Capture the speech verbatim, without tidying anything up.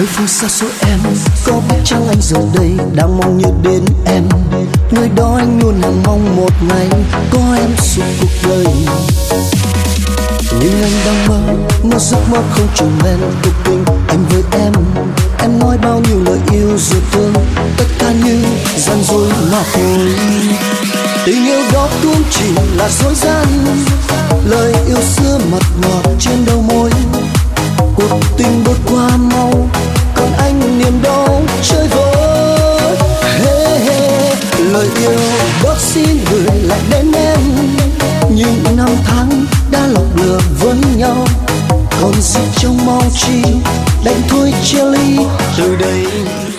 nơi phương xa xôi em có biết chăng anh giờ đây đang mong nhớ đến em, nơi đó anh luôn hằng mong một ngày có em suốt cuộc đời. Nhưng anh đang mơ mơ giấc mơ không trùng lên cuộc tình anh với em. Em nói bao nhiêu lời yêu rồi thương, tất cả như gian dối mà thôi. Tình yêu đó cũng chỉ là dối gian, lời yêu xưa mật ngọt trên đầu môi. Cuộc tình bước qua mau, còn anh niềm đau chơi vơi. Hey, hey, lời yêu bác sĩ gửi lại đến em, những năm tháng đã lọc lừa với nhau. Còn gì trong mau chi đành thôi chia ly từ đây.